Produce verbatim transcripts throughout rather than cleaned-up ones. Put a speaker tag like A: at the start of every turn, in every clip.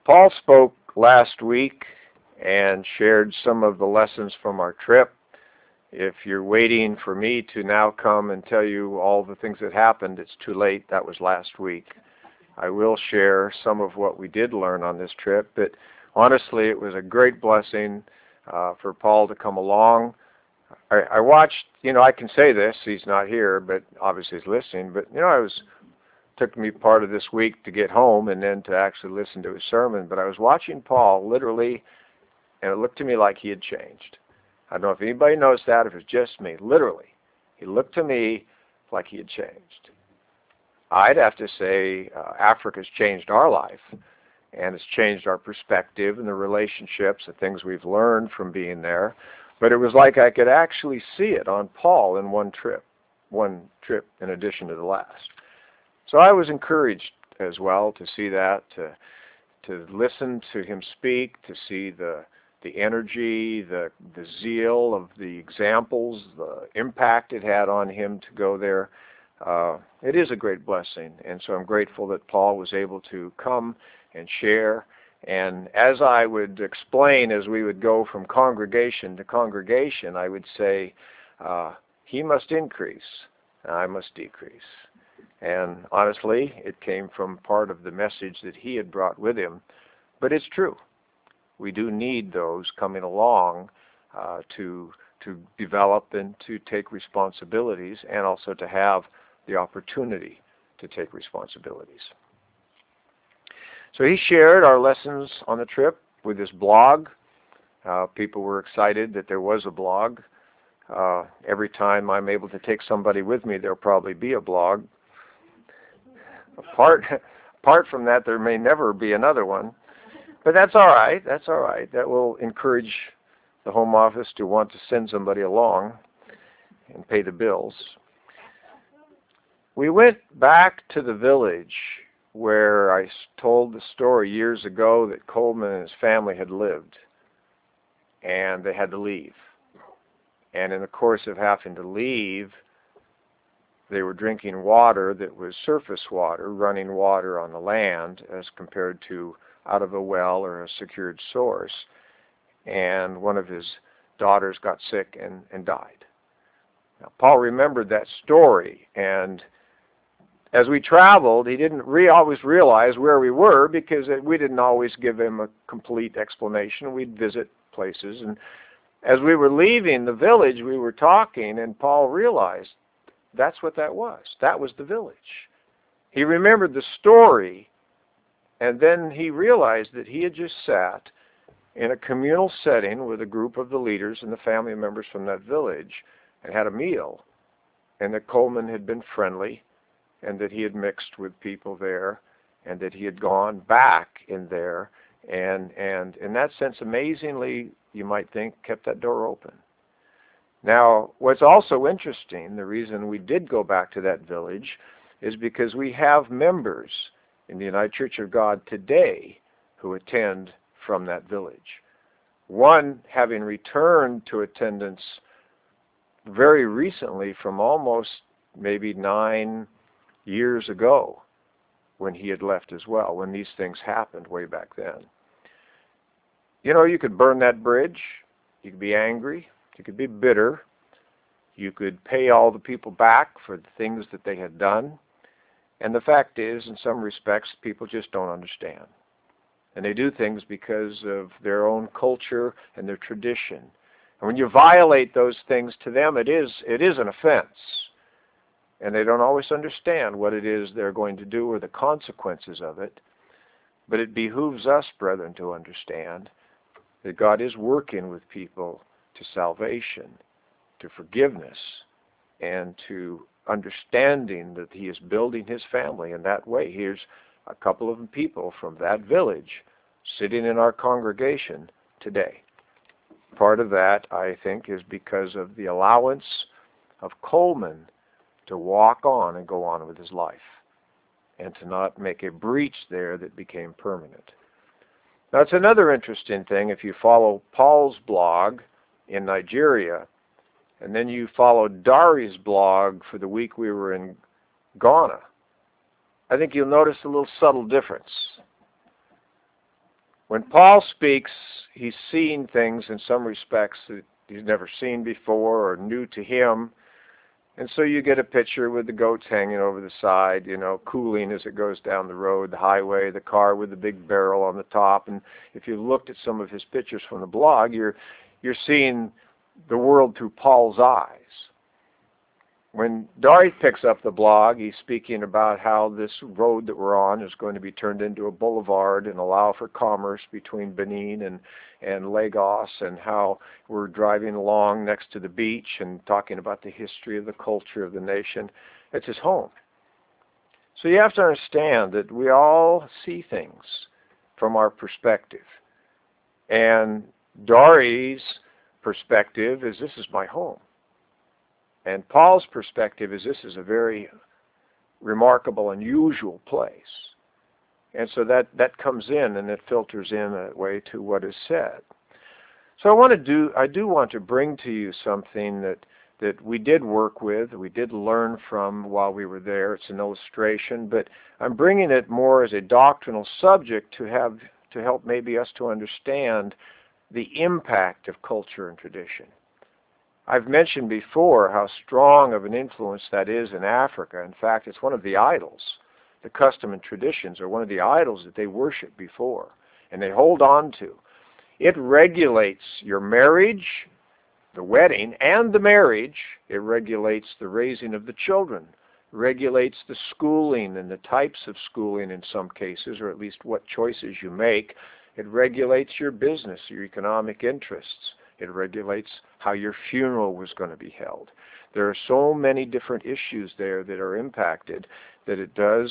A: Paul spoke last week and shared some of the lessons from our trip. If you're waiting for me to now come and tell you all the things that happened, it's too late. That was last week. I will share some of what we did learn on this trip, but honestly, it was a great blessing uh, for Paul to come along. I, I watched, you know, I can say this, he's not here, but obviously he's listening, but, you know, I was took me part of this week to get home and then to actually listen to his sermon, but I was watching Paul literally, and it looked to me like he had changed. I don't know if anybody knows that, if it's just me. Literally, he looked to me like he had changed. I'd have to say uh, Africa's changed our life, and it's changed our perspective and the relationships, the things we've learned from being there. But it was like I could actually see it on Paul in one trip, one trip in addition to the last. So I was encouraged as well to see that, to to listen to him speak, to see the the energy, the the zeal of the examples, the impact it had on him to go there. Uh, it is a great blessing, and so I'm grateful that Paul was able to come and share. And as I would explain, as we would go from congregation to congregation, I would say, uh, he must increase, I must decrease. And honestly, it came from part of the message that he had brought with him. But it's true. We do need those coming along uh, to to develop and to take responsibilities, and also to have the opportunity to take responsibilities. So he shared our lessons on the trip with his blog. Uh, people were excited that there was a blog. Uh, every time I'm able to take somebody with me, there'll probably be a blog. Apart, apart from that, there may never be another one. But that's all right. That's all right. That will encourage the home office to want to send somebody along and pay the bills. We went back to the village where I told the story years ago that Coleman and his family had lived, and they had to leave. And in the course of having to leave, they were drinking water that was surface water, running water on the land, as compared to out of a well or a secured source. And one of his daughters got sick and, and died. Now, Paul remembered that story, and as we traveled, he didn't re- always realize where we were, because we didn't always give him a complete explanation. We'd visit places, and as we were leaving the village, we were talking, and Paul realized that's what that was. That was the village. He remembered the story, and then he realized that he had just sat in a communal setting with a group of the leaders and the family members from that village and had a meal, and that Coleman had been friendly, and that he had mixed with people there, and that he had gone back in there, and, and in that sense, amazingly, you might think, kept that door open. Now, what's also interesting, the reason we did go back to that village, is because we have members in the United Church of God today who attend from that village. One having returned to attendance very recently from almost maybe nine years ago, when he had left as well, when these things happened way back then. You know, you could burn that bridge, you could be angry, you could be bitter, you could pay all the people back for the things that they had done, and the fact is, in some respects, people just don't understand. And they do things because of their own culture and their tradition. And when you violate those things to them, it is it is an offense. And they don't always understand what it is they're going to do or the consequences of it. But it behooves us, brethren, to understand that God is working with people to salvation, to forgiveness, and to understanding that he is building his family in that way. Here's a couple of people from that village sitting in our congregation today. Part of that, I think, is because of the allowance of Coleman to walk on and go on with his life, and to not make a breach there that became permanent. Now, it's another interesting thing, if you follow Paul's blog in Nigeria, and then you follow Dari's blog for the week we were in Ghana, I think you'll notice a little subtle difference. When Paul speaks, he's seeing things in some respects that he's never seen before or new to him. And so you get a picture with the goats hanging over the side, you know, cooling as it goes down the road, the highway, the car with the big barrel on the top. And if you looked at some of his pictures from the blog, you're you're seeing the world through Paul's eyes. When Dari picks up the blog, he's speaking about how this road that we're on is going to be turned into a boulevard and allow for commerce between Benin and, and Lagos, and how we're driving along next to the beach and talking about the history of the culture of the nation. It's his home. So you have to understand that we all see things from our perspective. And Dari's perspective is, this is my home. And Paul's perspective is, this is a very remarkable, unusual place. And so that, that comes in and it filters in that way to what is said. So I want to do, I do want to bring to you something that, that we did work with, we did learn from while we were there. It's an illustration, but I'm bringing it more as a doctrinal subject to have, to help maybe us to understand the impact of culture and tradition. I've mentioned before how strong of an influence that is in Africa. In fact, it's one of the idols. The custom and traditions are one of the idols that they worship before, and they hold on to. It regulates your marriage, the wedding, and the marriage. It regulates the raising of the children, regulates the schooling and the types of schooling in some cases, or at least what choices you make. It regulates your business, your economic interests. It regulates how your funeral was going to be held. There are so many different issues there that are impacted that it does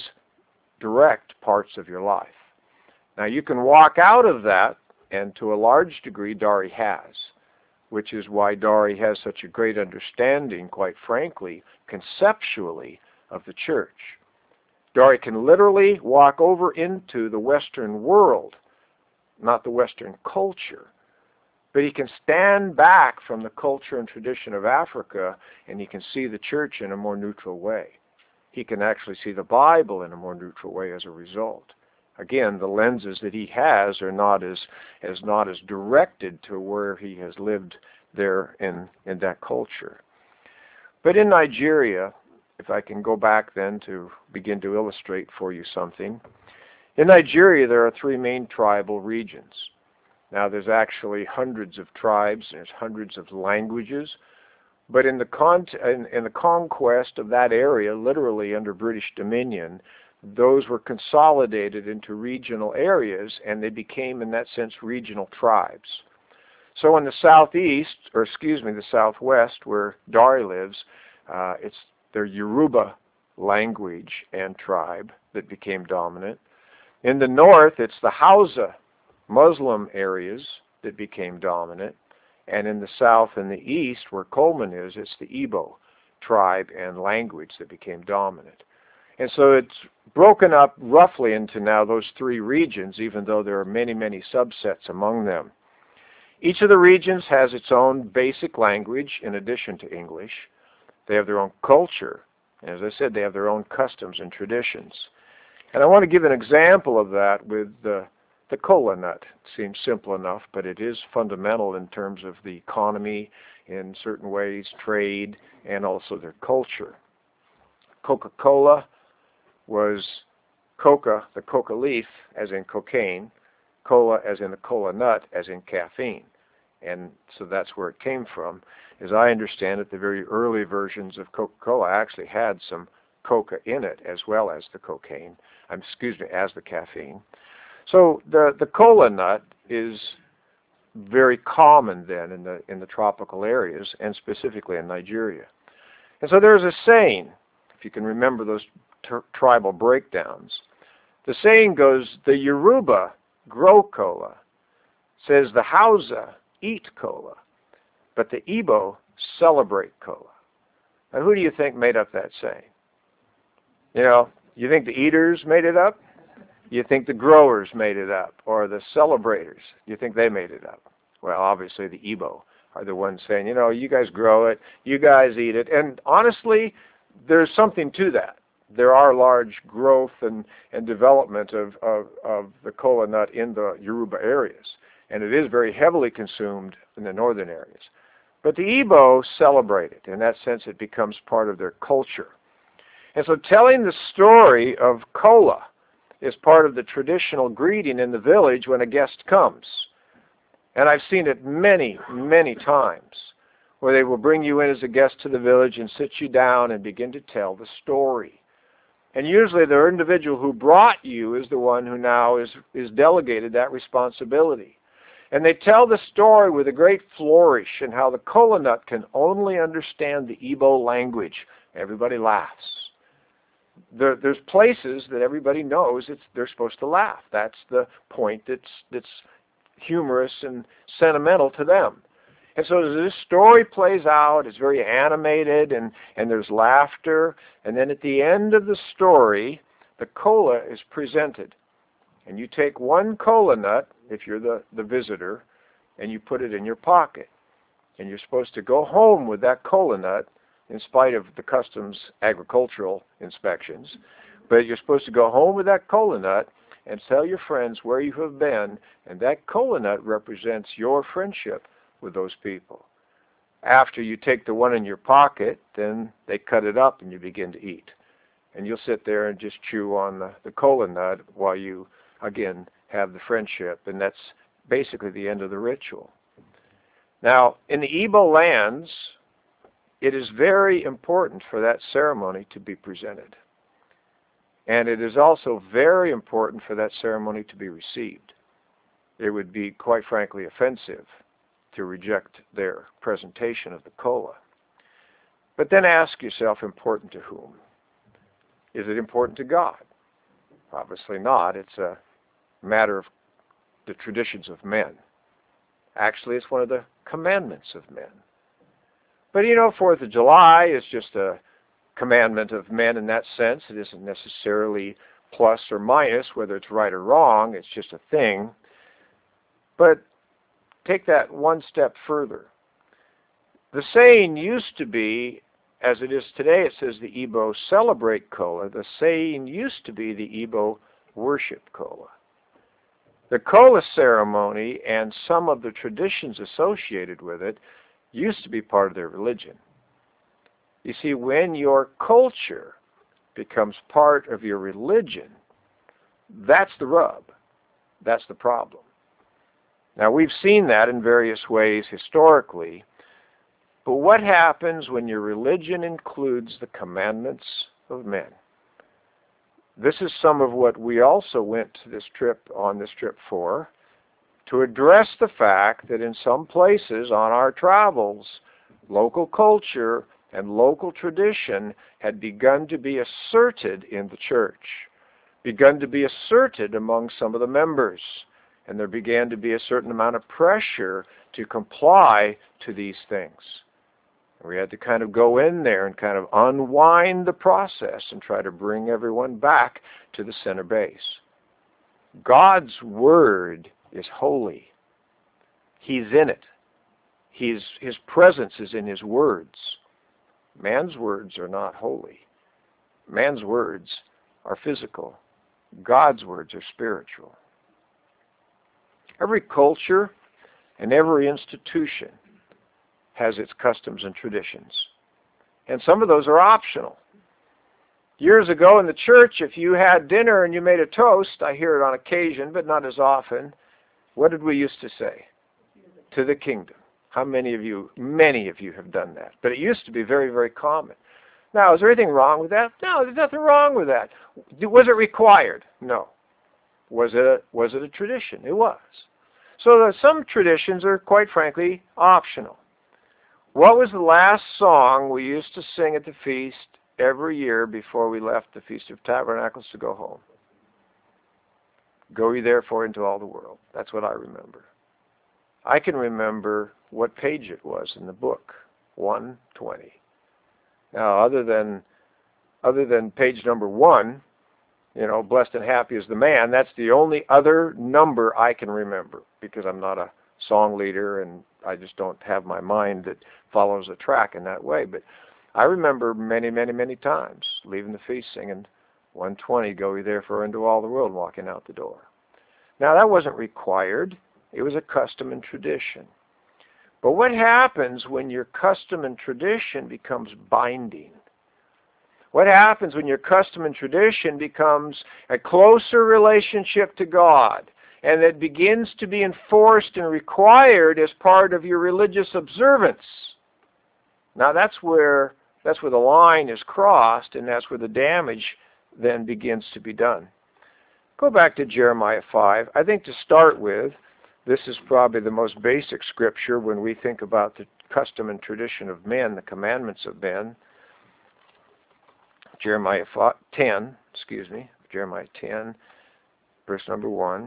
A: direct parts of your life. Now you can walk out of that, and to a large degree Dari has, which is why Dari has such a great understanding, quite frankly, conceptually, of the church. Dari can literally walk over into the Western world, not the Western culture, but he can stand back from the culture and tradition of Africa, and he can see the church in a more neutral way. He can actually see the Bible in a more neutral way as a result. Again, the lenses that he has are not as, as not as directed to where he has lived there in, in that culture. But in Nigeria, if I can go back then to begin to illustrate for you something, in Nigeria there are three main tribal regions. Now there's actually hundreds of tribes, there's hundreds of languages, but in the, con in, in the conquest of that area, literally under British Dominion, those were consolidated into regional areas, and they became, in that sense, regional tribes. So in the southeast, or excuse me, the southwest, where Dari lives, uh, it's their Yoruba language and tribe that became dominant. In the north, it's the Hausa Muslim areas that became dominant. And in the south and the east, where Coleman is, it's the Igbo tribe and language that became dominant. And so it's broken up roughly into now those three regions, even though there are many, many subsets among them. Each of the regions has its own basic language in addition to English. They have their own culture. And as I said, they have their own customs and traditions. And I want to give an example of that with the, the kola nut. It seems simple enough, but it is fundamental in terms of the economy, in certain ways, trade, and also their culture. Coca-Cola was coca, the coca leaf, as in cocaine, cola as in the kola nut, as in caffeine. And so that's where it came from. As I understand it, the very early versions of Coca-Cola actually had some coca in it as well as the cocaine, um, excuse me, as the caffeine. So the, the kola nut is very common then in the, in the tropical areas, and specifically in Nigeria. And so there's a saying, if you can remember those tribal breakdowns. The saying goes, the Yoruba grow cola, says the Hausa eat cola, but the Igbo celebrate cola. Now who do you think made up that saying? You know, you think the eaters made it up? You think the growers made it up? Or the celebrators? You think they made it up? Well, obviously the Igbo are the ones saying, you know, you guys grow it, you guys eat it. And honestly, there's something to that. there are large growth and, and development of, of, of the kola nut in the Yoruba areas. And it is very heavily consumed in the northern areas. But the Igbo celebrate it. In that sense, it becomes part of their culture. And so telling the story of kola is part of the traditional greeting in the village when a guest comes. And I've seen it many, many times, where they will bring you in as a guest to the village and sit you down and begin to tell the story. And usually the individual who brought you is the one who now is, is delegated that responsibility. And they tell the story with a great flourish and how the kola nut can only understand the Igbo language. Everybody laughs. There, there's places that everybody knows it's, they're supposed to laugh. That's the point that's, that's humorous and sentimental to them. And so as this story plays out, it's very animated and, and there's laughter. And then at the end of the story, the kola is presented. And you take one kola nut, if you're the, the visitor, and you put it in your pocket. And you're supposed to go home with that kola nut, in spite of the customs agricultural inspections. But you're supposed to go home with that kola nut and tell your friends where you have been, and that kola nut represents your friendship with those people. After you take the one in your pocket, then they cut it up and you begin to eat. And you'll sit there and just chew on the, the kola nut while you, again, have the friendship. And that's basically the end of the ritual. Now, in the Igbo lands, it is very important for that ceremony to be presented. And it is also very important for that ceremony to be received. It would be, quite frankly, offensive to reject their presentation of the kola. But then ask yourself, important to whom? Is it important to God? Obviously not. It's a matter of the traditions of men. Actually, it's one of the commandments of men. But you know, Fourth of July is just a commandment of men in that sense. It isn't necessarily plus or minus, whether it's right or wrong. It's just a thing. But take that one step further. The saying used to be, as it is today, it says the Igbo celebrate kola. The saying used to be the Igbo worship kola. The kola ceremony and some of the traditions associated with it used to be part of their religion. You see, when your culture becomes part of your religion, that's the rub. That's the problem. Now, we've seen that in various ways historically, but what happens when your religion includes the commandments of men? This is some of what we also went to this trip, on this trip for, to address the fact that in some places on our travels, local culture and local tradition had begun to be asserted in the church, begun to be asserted among some of the members, and there began to be a certain amount of pressure to comply to these things. We had to kind of go in there and kind of unwind the process and try to bring everyone back to the center base. God's Word is holy. He's in it. He's, his presence is in His words. Man's words are not holy. Man's words are physical. God's words are spiritual. Every culture and every institution has its customs and traditions. And some of those are optional. Years ago in the church, if you had dinner and you made a toast, I hear it on occasion, but not as often, what did we used to say? To the kingdom. How many of you, many of you have done that? But it used to be very, very common. Now, is there anything wrong with that? No, there's nothing wrong with that. Was it required? No. Was it a, was it a tradition? It was. So some traditions are, quite frankly, optional. What was the last song we used to sing at the feast every year before we left the Feast of Tabernacles to go home? Go ye therefore into all the world. That's what I remember. I can remember what page it was in the book, one twenty. Now, other than other than page number one, you know, blessed and happy is the man, that's the only other number I can remember, because I'm not a song leader and I just don't have my mind that follows a track in that way. But I remember many, many, many times leaving the feast singing one twenty, go ye therefore into all the world, walking out the door. Now that wasn't required. It was a custom and tradition. But what happens when your custom and tradition becomes binding? What happens when your custom and tradition becomes a closer relationship to God, and it begins to be enforced and required as part of your religious observance? Now that's where that's where the line is crossed, and that's where the damage then begins to be done. Go back to Jeremiah five. I think to start with, this is probably the most basic scripture when we think about the custom and tradition of men, the commandments of men. Jeremiah ten, excuse me, Jeremiah ten, verse number one.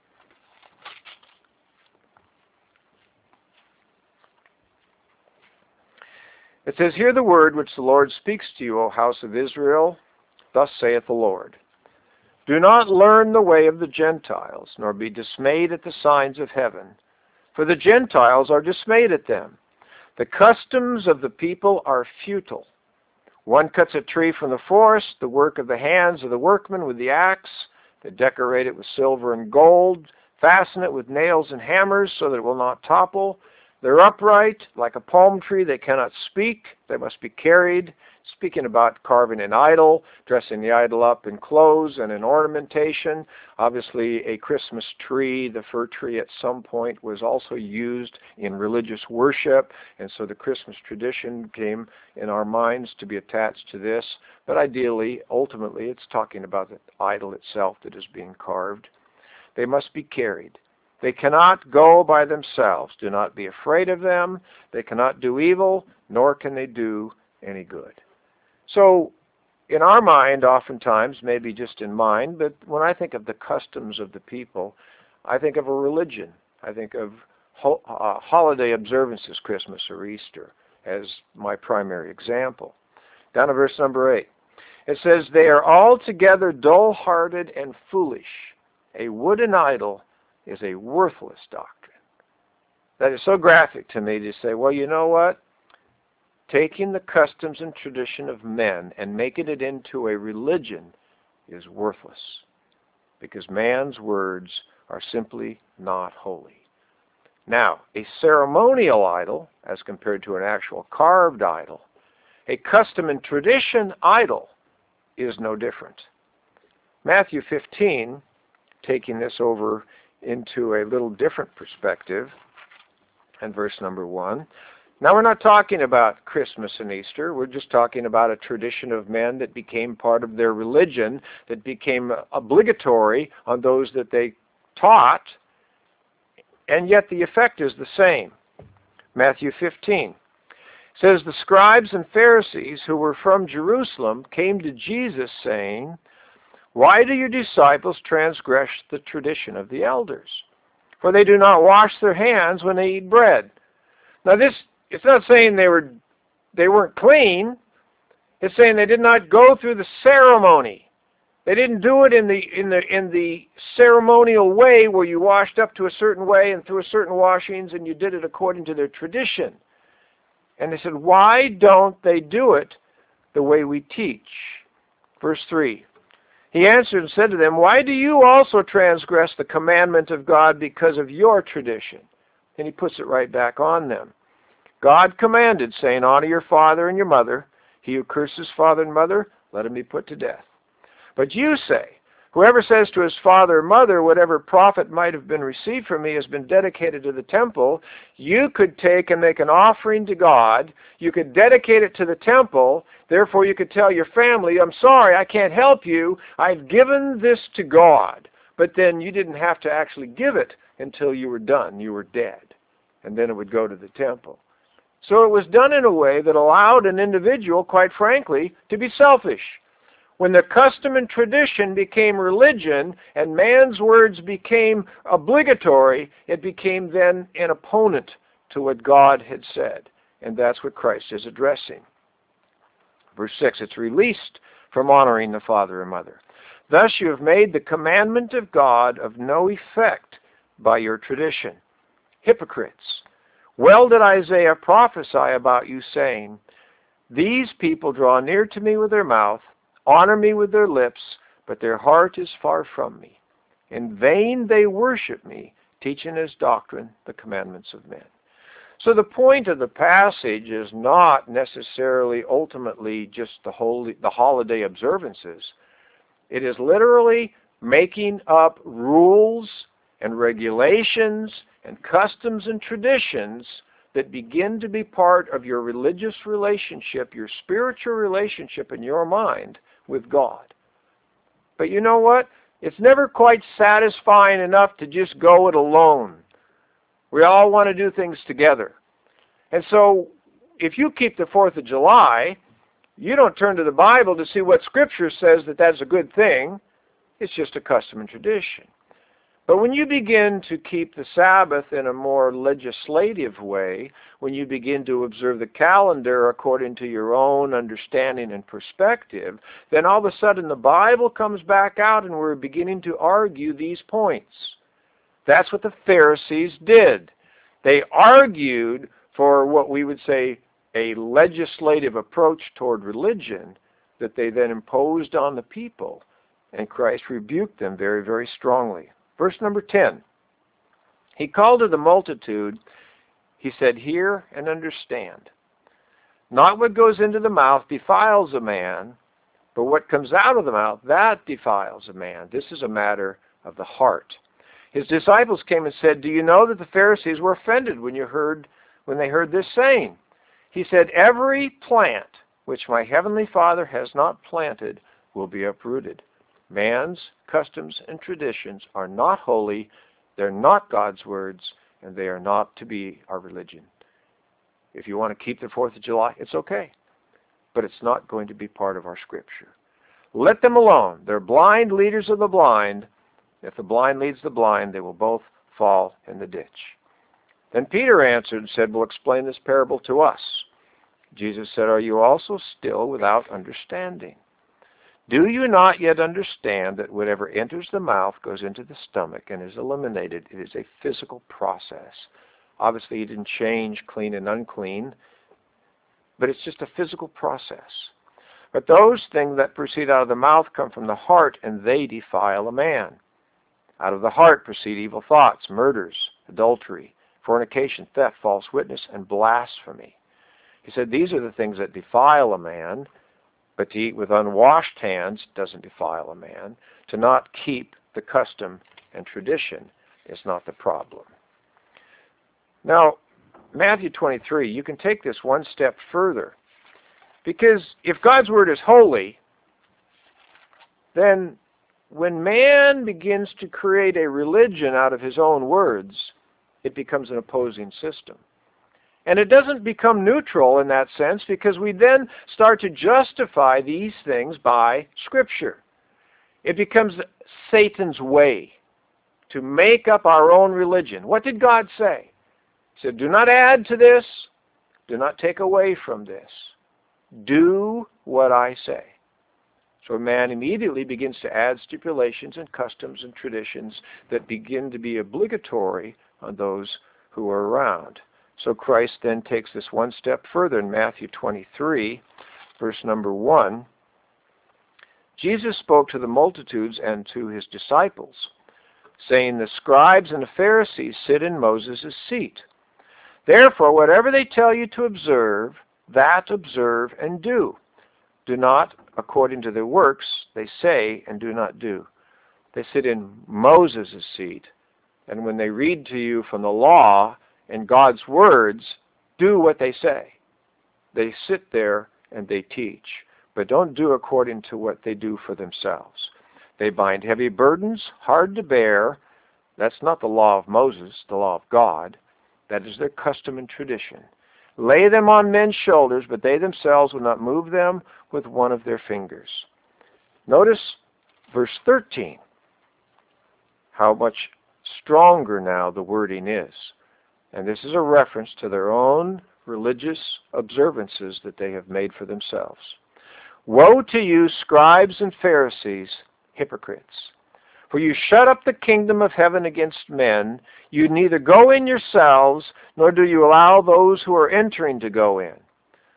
A: It says, hear the word which the Lord speaks to you, O house of Israel. Thus saith the Lord. Do not learn the way of the Gentiles, nor be dismayed at the signs of heaven. For the Gentiles are dismayed at them. The customs of the people are futile. One cuts a tree from the forest, the work of the hands of the workmen with the axe. They decorate it with silver and gold, fasten it with nails and hammers so that it will not topple. They're upright, like a palm tree. They cannot speak. They must be carried. Speaking about carving an idol, dressing the idol up in clothes and in ornamentation. Obviously, a Christmas tree, the fir tree at some point, was also used in religious worship. And so the Christmas tradition came in our minds to be attached to this. But ideally, ultimately, it's talking about the idol itself that is being carved. They must be carried. They cannot go by themselves. Do not be afraid of them. They cannot do evil, nor can they do any good. So, in our mind, oftentimes, maybe just in mind, but when I think of the customs of the people, I think of a religion. I think of ho- uh, holiday observances, Christmas or Easter, as my primary example. Down to verse number eight. It says, they are altogether dull-hearted and foolish. A wooden idol is a worthless doctrine. That is so graphic to me to say, well, you know what? Taking the customs and tradition of men and making it into a religion is worthless, because man's words are simply not holy. Now, a ceremonial idol, as compared to an actual carved idol, a custom and tradition idol is no different. Matthew fifteen, taking this over into a little different perspective, and verse number one. Now we're not talking about Christmas and Easter. We're just talking about a tradition of men that became part of their religion, that became obligatory on those that they taught, and yet the effect is the same. Matthew fifteen says, the scribes and Pharisees who were from Jerusalem came to Jesus saying, why do your disciples transgress the tradition of the elders? For they do not wash their hands when they eat bread. Now this, it's not saying they were, they weren't clean. It's saying they did not go through the ceremony. They didn't do it in the in the in the ceremonial way where you washed up to a certain way and through a certain washings and you did it according to their tradition. And they said, why don't they do it the way we teach? Verse three. He answered and said to them, why do you also transgress the commandment of God because of your tradition? And he puts it right back on them. God commanded, saying, honor your father and your mother. He who curses father and mother, let him be put to death. But you say, whoever says to his father or mother, whatever profit might have been received from me has been dedicated to the temple, you could take and make an offering to God. You could dedicate it to the temple. Therefore, you could tell your family, I'm sorry, I can't help you. I've given this to God. But then you didn't have to actually give it until you were done. You were dead. And then it would go to the temple. So it was done in a way that allowed an individual, quite frankly, to be selfish. When the custom and tradition became religion and man's words became obligatory, it became then an opponent to what God had said. And that's what Christ is addressing. Verse six, it's released from honoring the father and mother. Thus you have made the commandment of God of no effect by your tradition. Hypocrites! Well did Isaiah prophesy about you, saying, These people draw near to me with their mouth, honor me with their lips, but their heart is far from me. In vain they worship me, teaching as doctrine the commandments of men. So the point of the passage is not necessarily ultimately just the holy, the holiday observances. It is literally making up rules and regulations and customs and traditions that begin to be part of your religious relationship, your spiritual relationship in your mind with God. But you know what? It's never quite satisfying enough to just go it alone. We all want to do things together. And so if you keep the fourth of July, you don't turn to the Bible to see what Scripture says that that's a good thing. It's just a custom and tradition. But when you begin to keep the Sabbath in a more legislative way, when you begin to observe the calendar according to your own understanding and perspective, then all of a sudden the Bible comes back out and we're beginning to argue these points. That's what the Pharisees did. They argued for what we would say a legislative approach toward religion that they then imposed on the people, and Christ rebuked them very, very strongly. Verse number ten, he called to the multitude, he said, hear and understand. Not what goes into the mouth defiles a man, but what comes out of the mouth, that defiles a man. This is a matter of the heart. His disciples came and said, do you know that the Pharisees were offended when you heard when they heard this saying? He said, every plant which my heavenly Father has not planted will be uprooted. Man's customs and traditions are not holy, they're not God's words, and they are not to be our religion. If you want to keep the fourth of July, it's okay, but it's not going to be part of our Scripture. Let them alone. They're blind leaders of the blind. If the blind leads the blind, they will both fall in the ditch. Then Peter answered and said, well, explain this parable to us. Jesus said, are you also still without understanding? Do you not yet understand that whatever enters the mouth goes into the stomach and is eliminated? It is a physical process. Obviously, he didn't change clean and unclean, but it's just a physical process. But those things that proceed out of the mouth come from the heart, and they defile a man. Out of the heart proceed evil thoughts, murders, adultery, fornication, theft, false witness, and blasphemy. He said these are the things that defile a man, but to eat with unwashed hands doesn't defile a man. To not keep the custom and tradition is not the problem. Now, Matthew twenty-three, you can take this one step further. Because if God's Word is holy, then when man begins to create a religion out of his own words, it becomes an opposing system. And it doesn't become neutral in that sense, because we then start to justify these things by Scripture. It becomes Satan's way to make up our own religion. What did God say? He said, do not add to this, do not take away from this. Do what I say. So man immediately begins to add stipulations and customs and traditions that begin to be obligatory on those who are around. So Christ then takes this one step further in Matthew twenty-three, verse number one. Jesus spoke to the multitudes and to his disciples, saying, the scribes and the Pharisees sit in Moses' seat. Therefore, whatever they tell you to observe, that observe and do. Do not according to their works, they say and do not do. They sit in Moses' seat, and when they read to you from the law and God's words, do what they say. They sit there and they teach, but don't do according to what they do for themselves. They bind heavy burdens, hard to bear. That's not the law of Moses, the law of God. That is their custom and tradition. Lay them on men's shoulders, but they themselves will not move them with one of their fingers. Notice verse thirteen, how much stronger now the wording is. And this is a reference to their own religious observances that they have made for themselves. Woe to you, scribes and Pharisees, hypocrites! For you shut up the kingdom of heaven against men. You neither go in yourselves, nor do you allow those who are entering to go in.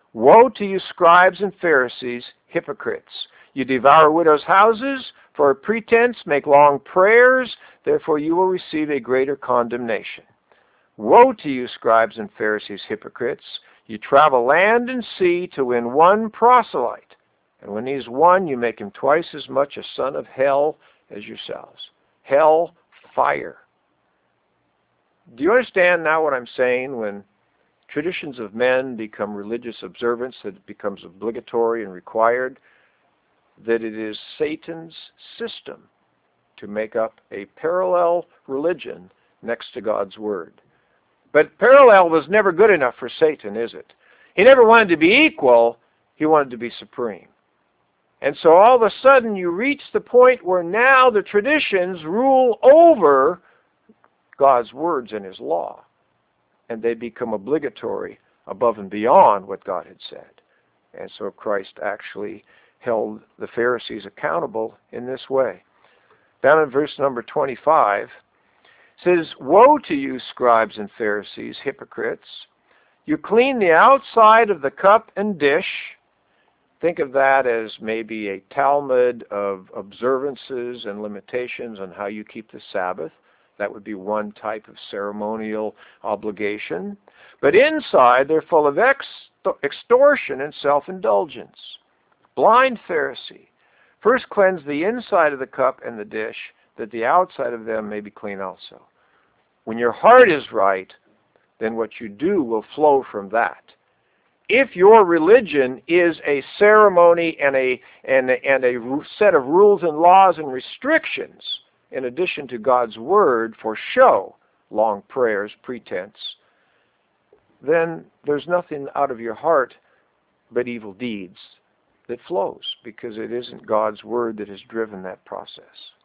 A: Woe to you, scribes and Pharisees, hypocrites! You devour widows' houses, for a pretense make long prayers, therefore you will receive a greater condemnation. Woe to you, scribes and Pharisees, hypocrites! You travel land and sea to win one proselyte, and when he's won, you make him twice as much a son of hell as yourselves. Hell, fire. Do you understand now what I'm saying when traditions of men become religious observance, that it becomes obligatory and required, that it is Satan's system to make up a parallel religion next to God's Word? But parallel was never good enough for Satan, is it? He never wanted to be equal, he wanted to be supreme. And so all of a sudden you reach the point where now the traditions rule over God's words and His law. And they become obligatory above and beyond what God had said. And so Christ actually held the Pharisees accountable in this way. Down in verse number twenty-five, it says, Woe to you, scribes and Pharisees, hypocrites! You clean the outside of the cup and dish. Think of that as maybe a Talmud of observances and limitations on how you keep the Sabbath. That would be one type of ceremonial obligation. But inside, they're full of ex extortion and self-indulgence. Blind Pharisee, first cleanse the inside of the cup and the dish, that the outside of them may be clean also. When your heart is right, then what you do will flow from that. If your religion is a ceremony and a, and a, and a set of rules and laws and restrictions, in addition to God's Word for show, long prayers, pretense, then there's nothing out of your heart but evil deeds that flows, because it isn't God's Word that has driven that process.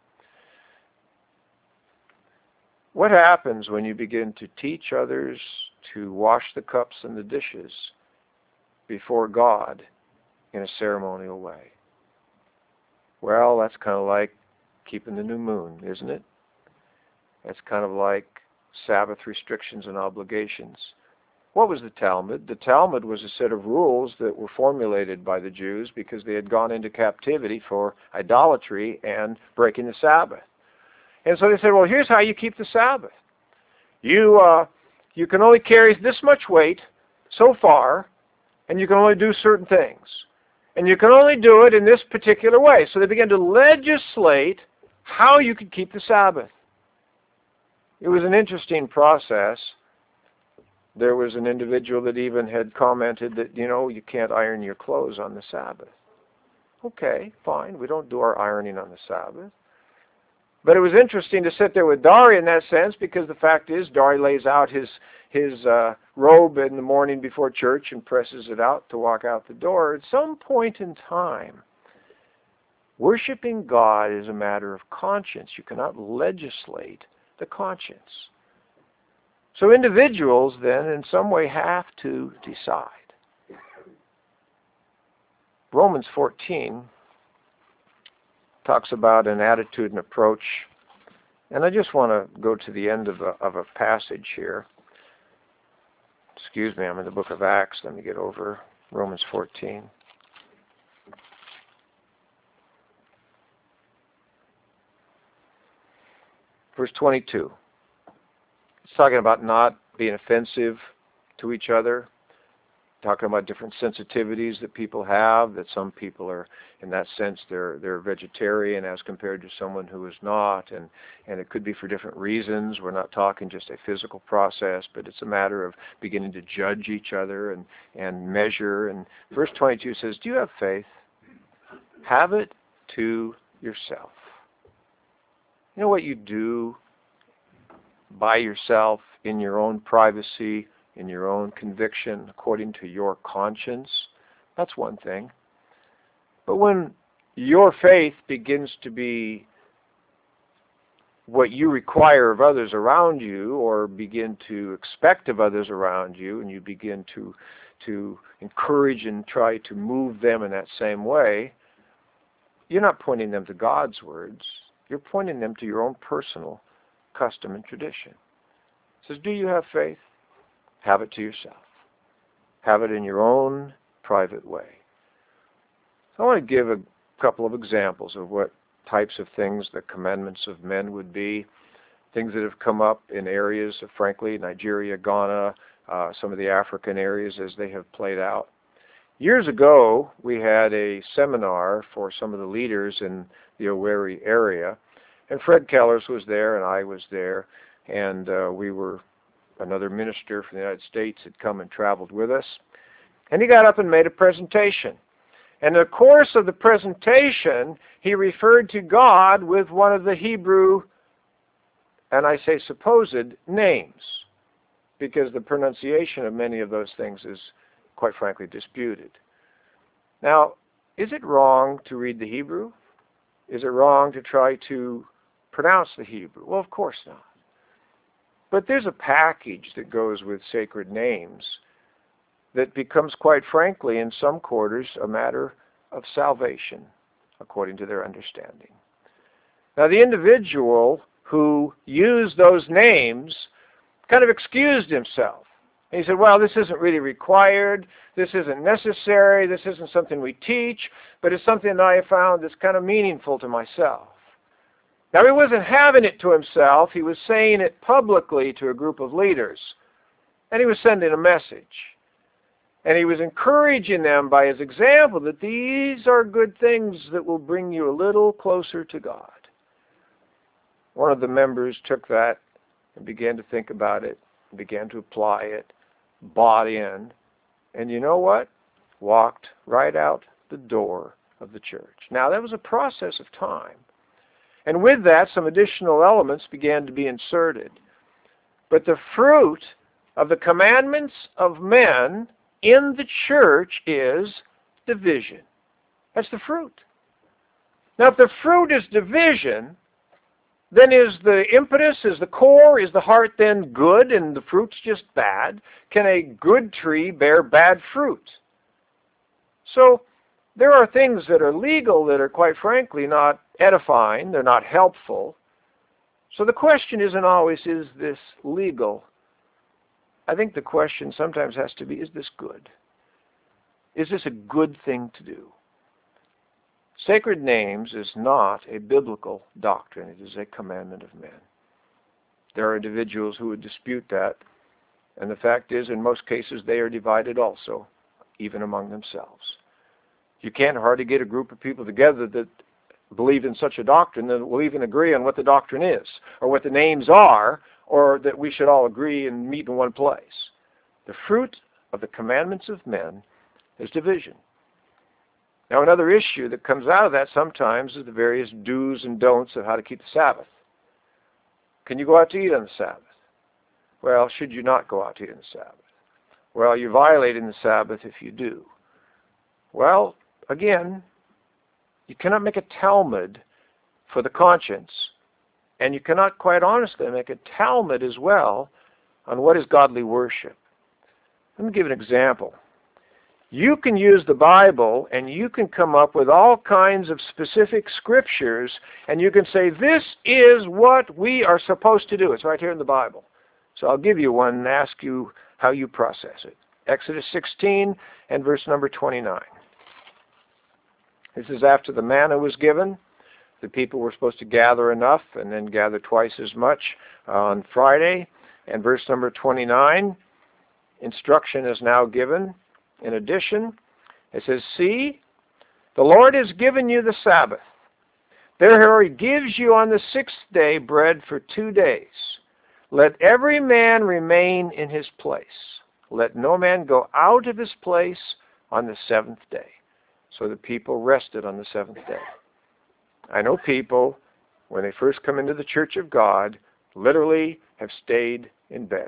A: What happens when you begin to teach others to wash the cups and the dishes before God in a ceremonial way? Well, that's kind of like keeping the new moon, isn't it? That's kind of like Sabbath restrictions and obligations. What was the Talmud? The Talmud was a set of rules that were formulated by the Jews because they had gone into captivity for idolatry and breaking the Sabbath. And so they said, well, here's how you keep the Sabbath. You, uh, you can only carry this much weight so far, and you can only do certain things. And you can only do it in this particular way. So they began to legislate how you could keep the Sabbath. It was an interesting process. There was an individual that even had commented that, you know, you can't iron your clothes on the Sabbath. Okay, fine, we don't do our ironing on the Sabbath. But it was interesting to sit there with Dari in that sense, because the fact is, Dari lays out his, his uh, robe in the morning before church and presses it out to walk out the door. At some point in time, worshiping God is a matter of conscience. You cannot legislate the conscience. So individuals then in some way have to decide. Romans fourteen talks about an attitude and approach. And I just want to go to the end of a, of a passage here. Excuse me, I'm in the book of Acts. Let me get over Romans fourteen. Verse twenty-two. It's talking about not being offensive to each other. Talking about different sensitivities that people have, that some people are, in that sense, they're they're vegetarian as compared to someone who is not, and, and it could be for different reasons. We're not talking just a physical process, but it's a matter of beginning to judge each other and, and measure. And verse twenty-two says, do you have faith? Have it to yourself. You know what you do by yourself in your own privacy, in your own conviction, according to your conscience? That's one thing. But when your faith begins to be what you require of others around you, or begin to expect of others around you, and you begin to, to encourage and try to move them in that same way, you're not pointing them to God's words. You're pointing them to your own personal custom and tradition. It says, do you have faith? Have it to yourself. Have it in your own private way. So I want to give a couple of examples of what types of things the commandments of men would be, things that have come up in areas of, frankly, Nigeria, Ghana, uh, some of the African areas as they have played out. Years ago, we had a seminar for some of the leaders in the Owerri area, and Fred Kellers was there, and I was there, and uh, we were, another minister from the United States had come and traveled with us, and he got up and made a presentation. And in the course of the presentation, he referred to God with one of the Hebrew, and I say supposed, names, because the pronunciation of many of those things is, quite frankly, disputed. Now, is it wrong to read the Hebrew? Is it wrong to try to pronounce the Hebrew? Well, of course not. But there's a package that goes with sacred names that becomes, quite frankly, in some quarters, a matter of salvation, according to their understanding. Now, the individual who used those names kind of excused himself. And he said, well, this isn't really required, this isn't necessary, this isn't something we teach, but it's something that I have found that's kind of meaningful to myself. Now, he wasn't having it to himself, he was saying it publicly to a group of leaders, and he was sending a message. And he was encouraging them by his example that these are good things that will bring you a little closer to God. One of the members took that and began to think about it, began to apply it, bought in, and you know what? Walked right out the door of the church. Now, that was a process of time. And with that, some additional elements began to be inserted. But the fruit of the commandments of men in the church is division. That's the fruit. Now, if the fruit is division, then is the impetus, is the core, is the heart then good and the fruit's just bad? Can a good tree bear bad fruit? So there are things that are legal that are, quite frankly, not edifying, they're not helpful. So the question isn't always, is this legal? I think the question sometimes has to be, is this good? Is this a good thing to do? Sacred names is not a biblical doctrine. It is a commandment of men. There are individuals who would dispute that, and the fact is, in most cases, they are divided also, even among themselves. You can't hardly get a group of people together that believe in such a doctrine that will even agree on what the doctrine is, or what the names are, or that we should all agree and meet in one place. The fruit of the commandments of men is division. Now, another issue that comes out of that sometimes is the various do's and don'ts of how to keep the Sabbath. Can you go out to eat on the Sabbath? Well, should you not go out to eat on the Sabbath? Well, you're violating the Sabbath if you do. Well, again, you cannot make a Talmud for the conscience, and you cannot quite honestly make a Talmud as well on what is godly worship. Let me give an example. You can use the Bible and you can come up with all kinds of specific scriptures and you can say, this is what we are supposed to do. It's right here in the Bible. So I'll give you one and ask you how you process it. Exodus sixteen and verse number twenty-nine. This is after the manna was given. The people were supposed to gather enough and then gather twice as much on Friday. And verse number twenty-nine, instruction is now given. In addition, it says, see, the Lord has given you the Sabbath. Therefore he gives you on the sixth day bread for two days. Let every man remain in his place. Let no man go out of his place on the seventh day. So the people rested on the seventh day. I know people, when they first come into the church of God, literally have stayed in bed.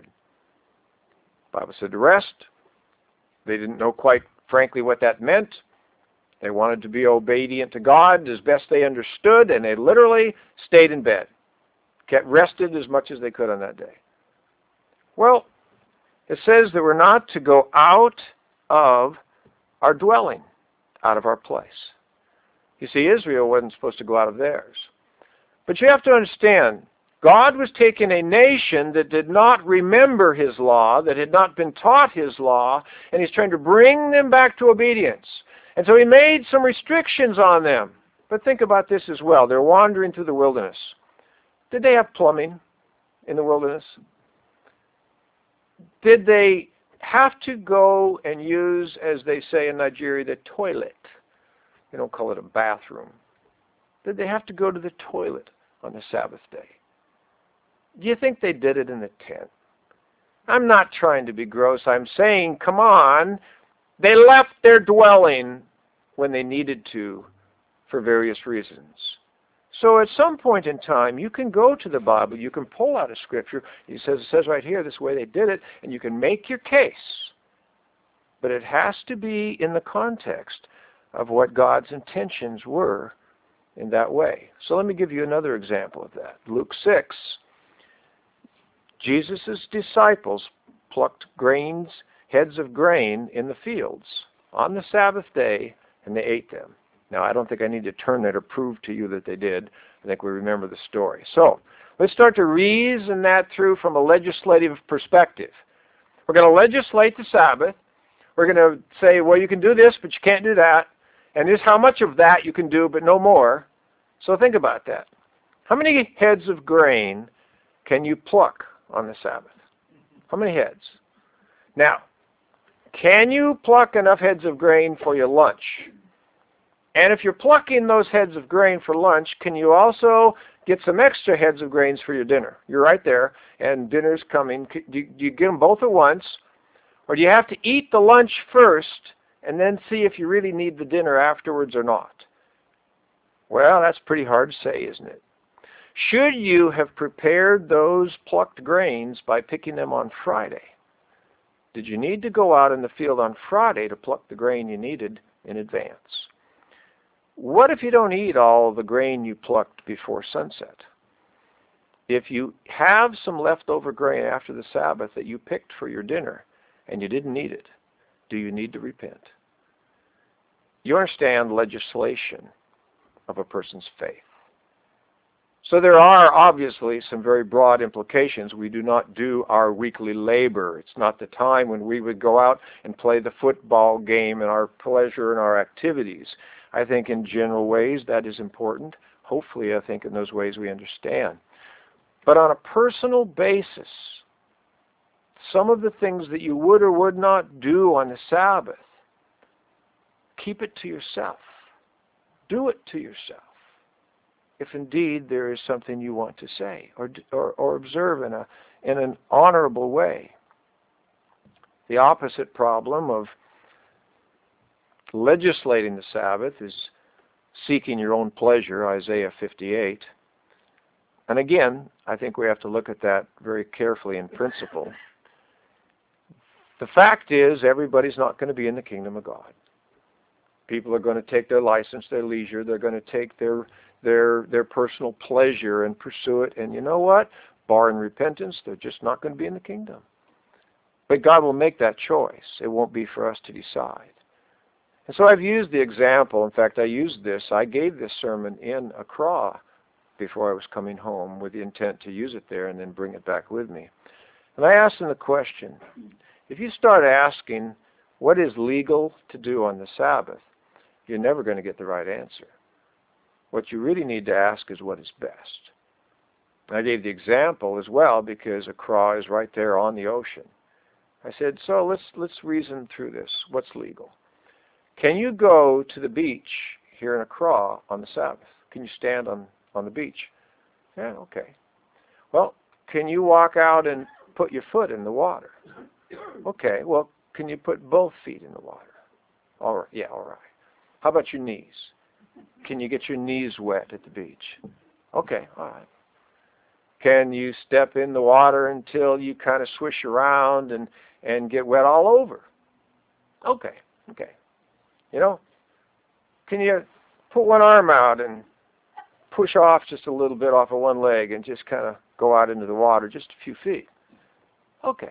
A: The Bible said to rest. They didn't know quite frankly what that meant. They wanted to be obedient to God as best they understood, and they literally stayed in bed. Kept rested as much as they could on that day. Well, it says that we're not to go out of our dwelling, out of our place. You see, Israel wasn't supposed to go out of theirs. But you have to understand, God was taking a nation that did not remember His law, that had not been taught His law, and He's trying to bring them back to obedience. And so He made some restrictions on them. But think about this as well. They're wandering through the wilderness. Did they have plumbing in the wilderness? Did they have to go and use, as they say in Nigeria, the toilet? They don't call it a bathroom. Did they have to go to the toilet on the Sabbath day? Do you think they did it in the tent? I'm not trying to be gross. I'm saying, come on. They left their dwelling when they needed to for various reasons. So at some point in time, you can go to the Bible, you can pull out a scripture. It says, it says right here, this way they did it, and you can make your case. But it has to be in the context of what God's intentions were in that way. So let me give you another example of that. Luke six, Jesus' disciples plucked grains, heads of grain in the fields on the Sabbath day, and they ate them. Now, I don't think I need to turn there to prove to you that they did. I think we remember the story. So, let's start to reason that through from a legislative perspective. We're going to legislate the Sabbath. We're going to say, well, you can do this, but you can't do that. And here's how much of that you can do, but no more. So think about that. How many heads of grain can you pluck on the Sabbath? How many heads? Now, can you pluck enough heads of grain for your lunch? And if you're plucking those heads of grain for lunch, can you also get some extra heads of grains for your dinner? You're right there, and dinner's coming. Do you, do you get them both at once? Or do you have to eat the lunch first and then see if you really need the dinner afterwards or not? Well, that's pretty hard to say, isn't it? Should you have prepared those plucked grains by picking them on Friday? Did you need to go out in the field on Friday to pluck the grain you needed in advance? What if you don't eat all the grain you plucked before sunset? If you have some leftover grain after the Sabbath that you picked for your dinner and you didn't eat it, do you need to repent? You understand legislation of a person's faith. So there are obviously some very broad implications. We do not do our weekly labor. It's not the time when we would go out and play the football game and our pleasure and our activities. I think in general ways that is important. Hopefully, I think in those ways we understand. But on a personal basis, some of the things that you would or would not do on the Sabbath, keep it to yourself. Do it to yourself. If indeed there is something you want to say or, or, or observe in, a, in an honorable way. The opposite problem of legislating the Sabbath is seeking your own pleasure, Isaiah fifty-eight. And again, I think we have to look at that very carefully in principle. The fact is, everybody's not going to be in the kingdom of God. People are going to take their license, their leisure, they're going to take their their their personal pleasure and pursue it. And you know what? Barring repentance, they're just not going to be in the kingdom. But God will make that choice. It won't be for us to decide. And so I've used the example. In fact, I used this. I gave this sermon in Accra before I was coming home with the intent to use it there and then bring it back with me. And I asked them the question, if you start asking what is legal to do on the Sabbath, you're never going to get the right answer. What you really need to ask is what is best. I gave the example as well because Accra is right there on the ocean. I said, so let's let's reason through this. What's legal? Can you go to the beach here in Accra on the Sabbath? Can you stand on, on the beach? Yeah, okay. Well, can you walk out and put your foot in the water? Okay, well, can you put both feet in the water? All right, yeah, all right. How about your knees? Can you get your knees wet at the beach? Okay, all right. Can you step in the water until you kind of swish around and, and get wet all over? Okay, okay. You know, can you put one arm out and push off just a little bit off of one leg and just kind of go out into the water just a few feet? Okay.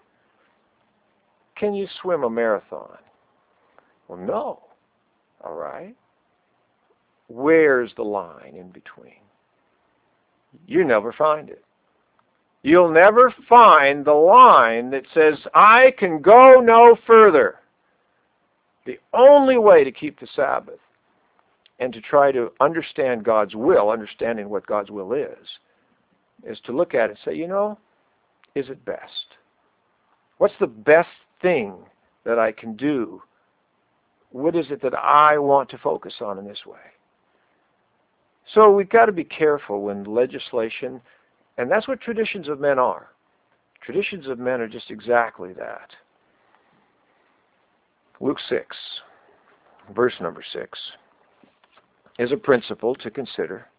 A: Can you swim a marathon? Well, no. All right. Where's the line in between? You never find it. You'll never find the line that says, I can go no further. The only way to keep the Sabbath and to try to understand God's will, understanding what God's will is, is to look at it and say, you know, is it best? What's the best thing that I can do? What is it that I want to focus on in this way? So we've got to be careful when legislation, and that's what traditions of men are. Traditions of men are just exactly that. Luke six, verse number six, is a principle to consider.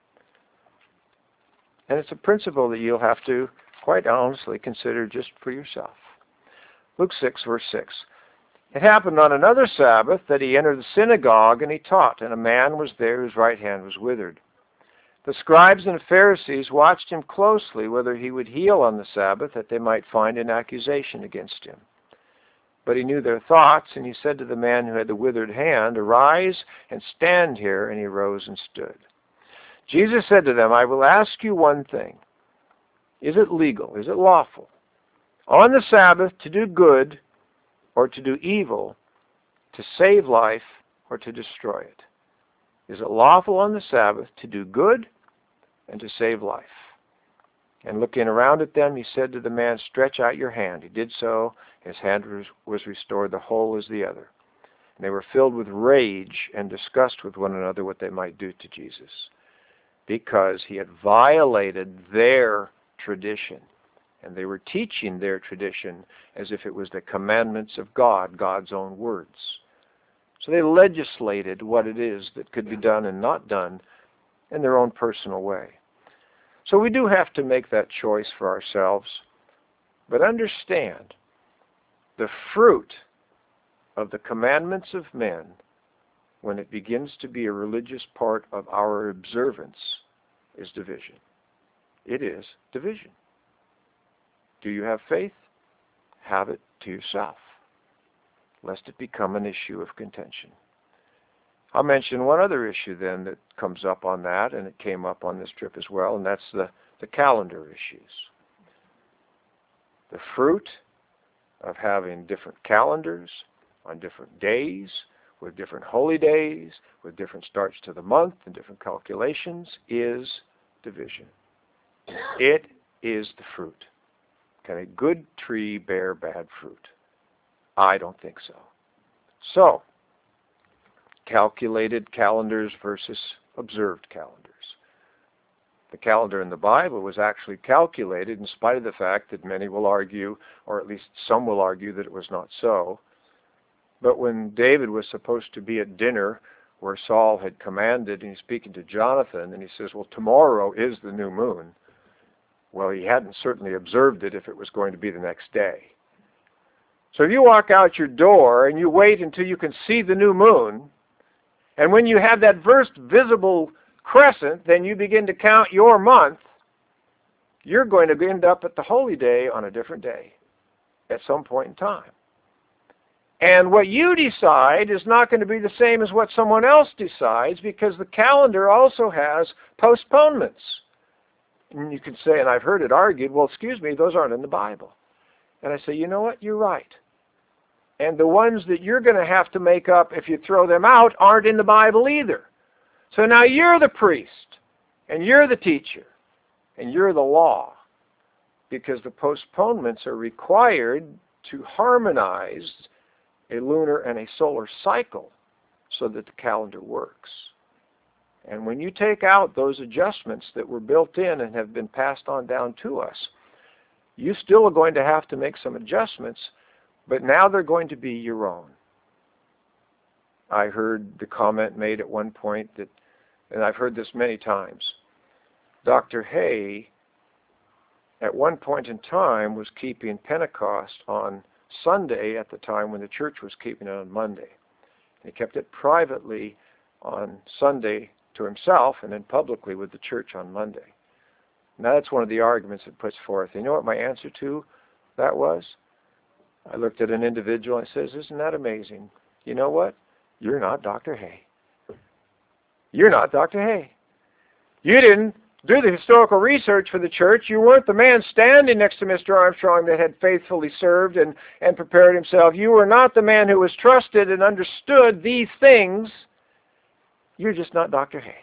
A: And it's a principle that you'll have to quite honestly consider just for yourself. Luke six, verse six. It happened on another Sabbath that he entered the synagogue and he taught, and a man was there whose right hand was withered. The scribes and Pharisees watched him closely whether he would heal on the Sabbath, that they might find an accusation against him. But he knew their thoughts, and he said to the man who had the withered hand, Arise and stand here. And he rose and stood. Jesus said to them, I will ask you one thing. Is it legal? Is it lawful on the Sabbath to do good or to do evil, to save life or to destroy it? Is it lawful on the Sabbath to do good and to save life? And looking around at them, he said to the man, Stretch out your hand. He did so. His hand was, was restored, the whole as the other. And they were filled with rage and discussed with one another what they might do to Jesus, because he had violated their tradition. And they were teaching their tradition as if it was the commandments of God, God's own words. So they legislated what it is that could be done and not done in their own personal way. So we do have to make that choice for ourselves. But understand, the fruit of the commandments of men, when it begins to be a religious part of our observance, is division. It is division. Do you have faith? Have it to yourself, lest it become an issue of contention. I'll mention one other issue then that comes up on that, and it came up on this trip as well, and that's the, the calendar issues. The fruit of having different calendars on different days, with different holy days, with different starts to the month and different calculations, is division. It is the fruit. Can a good tree bear bad fruit? I don't think so. So, calculated calendars versus observed calendars. The calendar in the Bible was actually calculated in spite of the fact that many will argue, or at least some will argue, that it was not so. But when David was supposed to be at dinner where Saul had commanded, and he's speaking to Jonathan, and he says, well, tomorrow is the new moon. Well, he hadn't certainly observed it if it was going to be the next day. So if you walk out your door and you wait until you can see the new moon, and when you have that first visible crescent, then you begin to count your month, you're going to end up at the holy day on a different day at some point in time. And what you decide is not going to be the same as what someone else decides, because the calendar also has postponements. And you can say, and I've heard it argued, well, excuse me, those aren't in the Bible. And I say, you know what, you're right. And the ones that you're going to have to make up if you throw them out aren't in the Bible either. So now you're the priest, and you're the teacher, and you're the law, because the postponements are required to harmonize a lunar and a solar cycle so that the calendar works. And when you take out those adjustments that were built in and have been passed on down to us, you still are going to have to make some adjustments, but now they're going to be your own. I heard the comment made at one point that, and I've heard this many times, Doctor Hay at one point in time was keeping Pentecost on Sunday at the time when the church was keeping it on Monday. He kept it privately on Sunday to himself and then publicly with the church on Monday. Now that's one of the arguments it puts forth. You know what my answer to that was? I looked at an individual and I says, isn't that amazing? You know what? You're not Doctor Hay. You're not Doctor Hay. You didn't do the historical research for the church, you weren't the man standing next to Mister Armstrong that had faithfully served and, and prepared himself. You were not the man who was trusted and understood these things. You're just not Doctor Hay.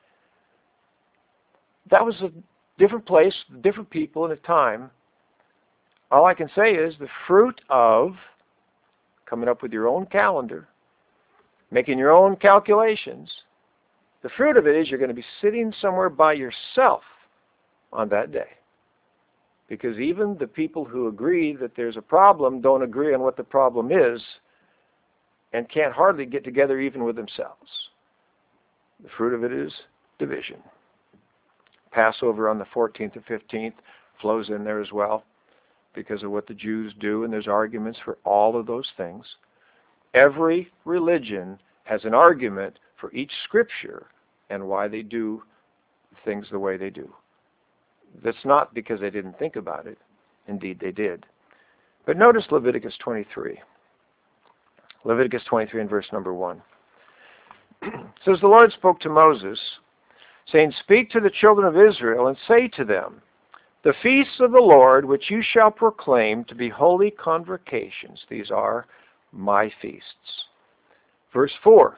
A: That was a different place, different people in a time. All I can say is the fruit of coming up with your own calendar, making your own calculations, the fruit of it is you're going to be sitting somewhere by yourself on that day. Because even the people who agree that there's a problem don't agree on what the problem is and can't hardly get together even with themselves. The fruit of it is division. Passover on the fourteenth or fifteenth flows in there as well because of what the Jews do, and there's arguments for all of those things. Every religion has an argument for each scripture and why they do things the way they do. That's not because they didn't think about it. Indeed, they did. But notice Leviticus twenty-three. Leviticus twenty-three and verse number one. It says, the Lord spoke to Moses, saying, speak to the children of Israel and say to them, the feasts of the Lord which you shall proclaim to be holy convocations. These are my feasts. Verse four.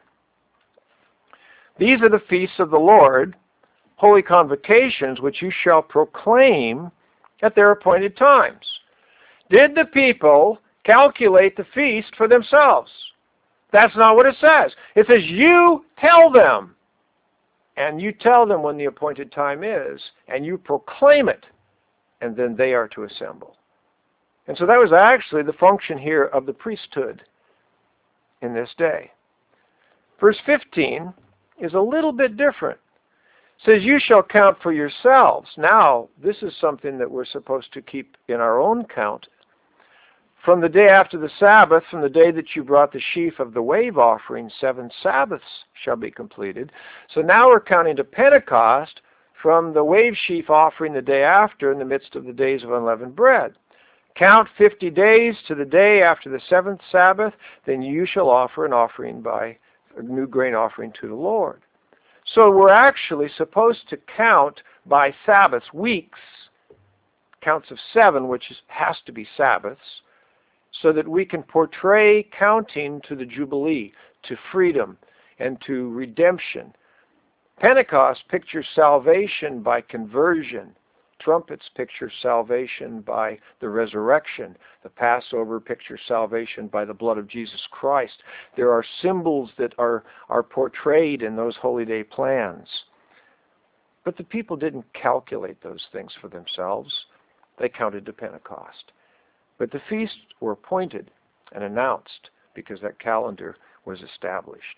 A: These are the feasts of the Lord, holy convocations, which you shall proclaim at their appointed times. Did the people calculate the feast for themselves? That's not what it says. It says you tell them, and you tell them when the appointed time is, and you proclaim it, and then they are to assemble. And so that was actually the function here of the priesthood in this day. Verse fifteen is a little bit different. It says, you shall count for yourselves. Now, this is something that we're supposed to keep in our own count. From the day after the Sabbath, from the day that you brought the sheaf of the wave offering, seven Sabbaths shall be completed. So now we're counting to Pentecost from the wave sheaf offering the day after in the midst of the days of unleavened bread. Count fifty days to the day after the seventh Sabbath, then you shall offer an offering by a new grain offering to the Lord. So we're actually supposed to count by Sabbaths, weeks, counts of seven, which is, has to be Sabbaths, so that we can portray counting to the Jubilee, to freedom, and to redemption. Pentecost pictures salvation by conversion. Trumpets picture salvation by the resurrection. The Passover pictures salvation by the blood of Jesus Christ. There are symbols that are, are portrayed in those holy day plans. But the people didn't calculate those things for themselves. They counted to Pentecost. But the feasts were appointed and announced because that calendar was established.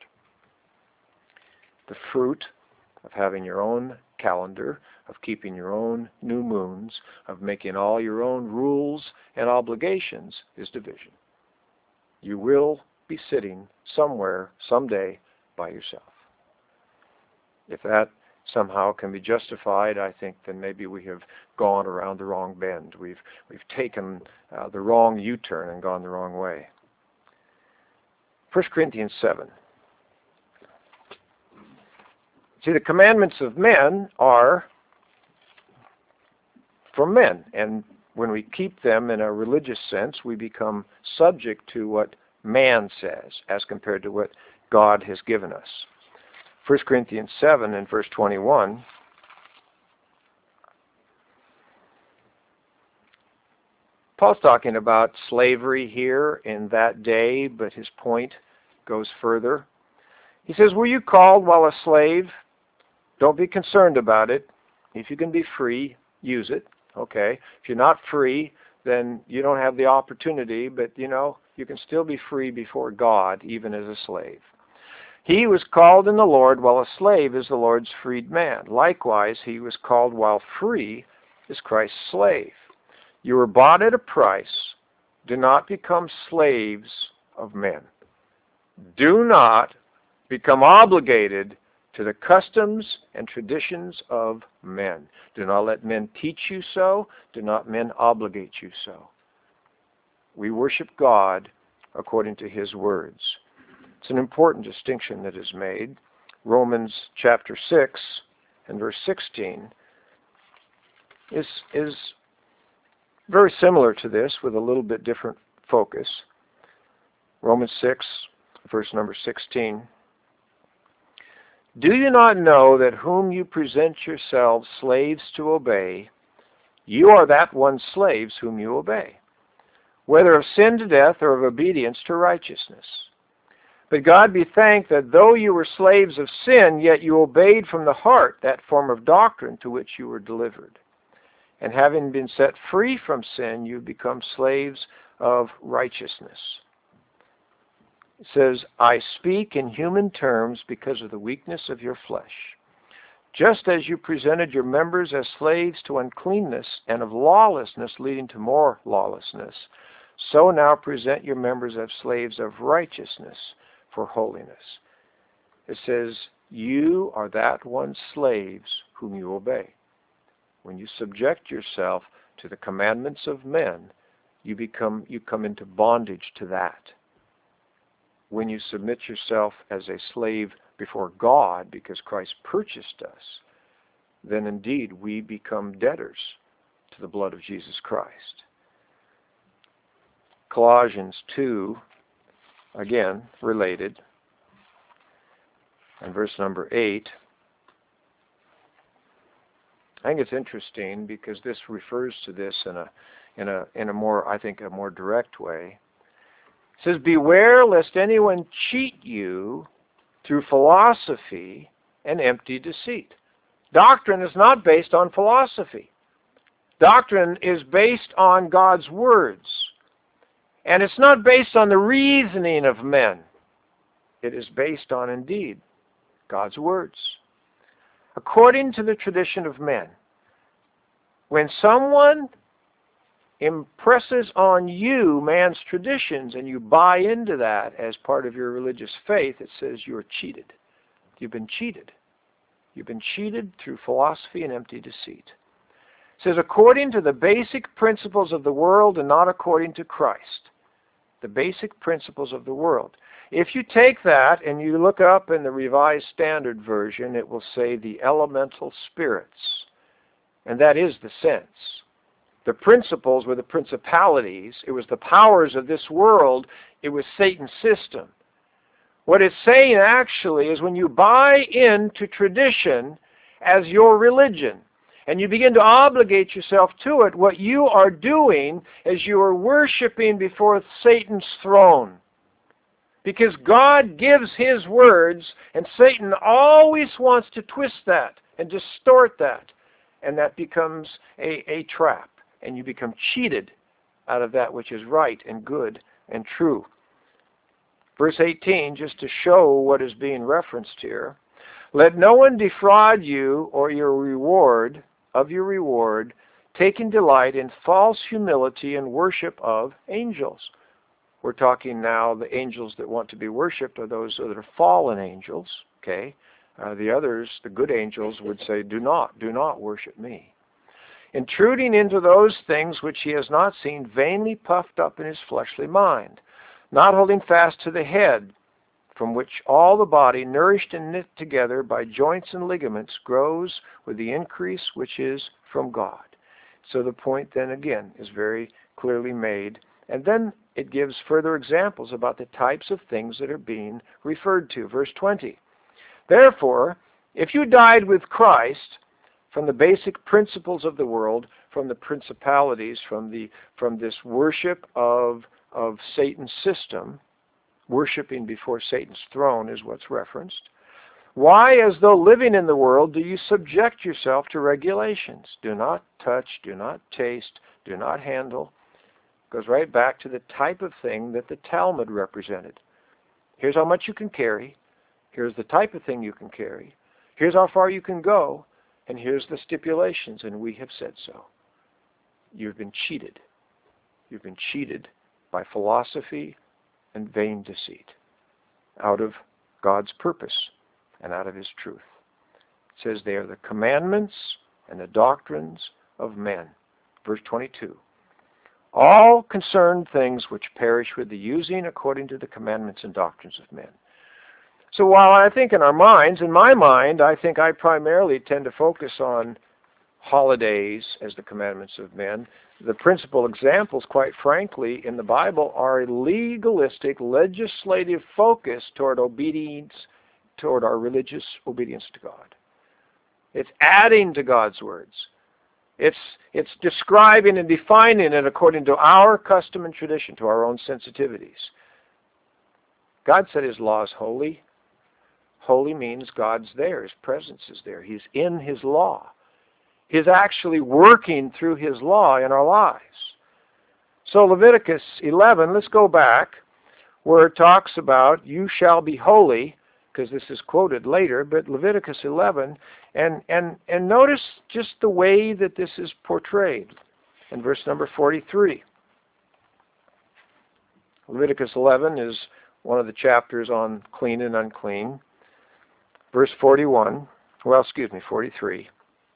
A: The fruit of having your own calendar, of keeping your own new moons, of making all your own rules and obligations is division. You will be sitting somewhere, someday, by yourself. If that somehow can be justified, I think then maybe we have gone around the wrong bend. We've, we've taken uh, the wrong U-turn and gone the wrong way. First Corinthians seven. See, the commandments of men are from men, and when we keep them in a religious sense, we become subject to what man says as compared to what God has given us. First Corinthians seven and verse twenty-one. Paul's talking about slavery here in that day, but his point goes further. He says, were you called while a slave? Don't be concerned about it. If you can be free, use it. Okay. If you're not free, then you don't have the opportunity, but you know, you can still be free before God, even as a slave. He was called in the Lord while a slave is the Lord's freed man. Likewise, he was called while free is Christ's slave. You were bought at a price. Do not become slaves of men. Do not become obligated to the customs and traditions of men. Do not let men teach you so. Do not men obligate you so. We worship God according to his words. It's an important distinction that is made. Romans chapter six and verse sixteen is, is very similar to this with a little bit different focus. Romans six, verse number sixteen. Do you not know that whom you present yourselves slaves to obey, you are that one slaves whom you obey, whether of sin to death or of obedience to righteousness? But God be thanked that though you were slaves of sin, yet you obeyed from the heart that form of doctrine to which you were delivered. And having been set free from sin, you become slaves of righteousness. It says, I speak in human terms because of the weakness of your flesh. Just as you presented your members as slaves to uncleanness and of lawlessness leading to more lawlessness, so now present your members as slaves of righteousness for holiness. It says, you are that one slaves whom you obey. When you subject yourself to the commandments of men, you become you come into bondage to that. When you submit yourself as a slave before God, because Christ purchased us, then indeed we become debtors to the blood of Jesus Christ. Colossians two, again, related, and verse number eight. I think it's interesting because this refers to this in a in a in a more, I think, a more direct way. It says, beware lest anyone cheat you through philosophy and empty deceit. Doctrine is not based on philosophy. Doctrine is based on God's words. And it's not based on the reasoning of men. It is based on, indeed, God's words. According to the tradition of men, when someone impresses on you man's traditions and you buy into that as part of your religious faith, it says you're cheated. You've been cheated. You've been cheated through philosophy and empty deceit. It says according to the basic principles of the world and not according to Christ. The basic principles of the world. If you take that and you look up in the Revised Standard Version, it will say the elemental spirits. And that is the sense. The principles were the principalities. It was the powers of this world. It was Satan's system. What it's saying actually is when you buy into tradition as your religion and you begin to obligate yourself to it, what you are doing is you are worshiping before Satan's throne. Because God gives His words and Satan always wants to twist that and distort that. And that becomes a, a trap. And you become cheated out of that which is right and good and true. Verse eighteen, just to show what is being referenced here. Let no one defraud you or your reward of your reward, taking delight in false humility and worship of angels. We're talking now the angels that want to be worshipped are those that are fallen angels. Okay, uh, the others, the good angels, would say, "Do not, do not worship me." Intruding into those things which he has not seen, vainly puffed up in his fleshly mind, not holding fast to the head, from which all the body, nourished and knit together by joints and ligaments, grows with the increase which is from God. So the point then again is very clearly made. And then it gives further examples about the types of things that are being referred to. Verse twenty. Therefore, if you died with Christ from the basic principles of the world, from the principalities, from the from this worship of of Satan's system, worshiping before Satan's throne is what's referenced. Why, as though living in the world, do you subject yourself to regulations? Do not touch, do not taste, do not handle. Goes right back to the type of thing that the Talmud represented. Here's how much you can carry. Here's the type of thing you can carry. Here's how far you can go. And here's the stipulations, and we have said so. You've been cheated. You've been cheated by philosophy and vain deceit out of God's purpose and out of His truth. It says they are the commandments and the doctrines of men. Verse twenty-two. All concern things which perish with the using according to the commandments and doctrines of men. So while I think in our minds, in my mind, I think I primarily tend to focus on holidays as the commandments of men. The principal examples, quite frankly, in the Bible are a legalistic, legislative focus toward obedience, toward our religious obedience to God. It's adding to God's words. It's, it's describing and defining it according to our custom and tradition, to our own sensitivities. God said His law is holy. Holy means God's there. His presence is there. He's in His law. He's actually working through His law in our lives. So Leviticus eleven, let's go back, where it talks about, you shall be holy, because this is quoted later, but Leviticus eleven, and, and, and notice just the way that this is portrayed in verse number forty-three. Leviticus eleven is one of the chapters on clean and unclean. Verse forty-one, well, excuse me, forty-three.